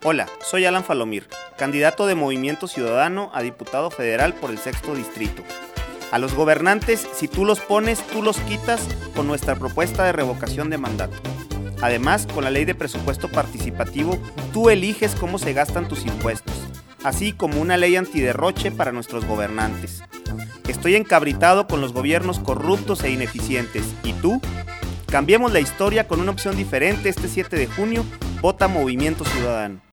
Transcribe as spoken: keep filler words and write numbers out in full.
Hola, soy Alan Falomir, candidato de Movimiento Ciudadano a diputado federal por el sexto distrito. A los gobernantes, si tú los pones, tú los quitas con nuestra propuesta de revocación de mandato. Además, con la ley de presupuesto participativo, tú eliges cómo se gastan tus impuestos, así como una ley antiderroche para nuestros gobernantes. Estoy encabritado con los gobiernos corruptos e ineficientes. ¿Y tú? Cambiemos la historia con una opción diferente este siete de junio. Vota Movimiento Ciudadano.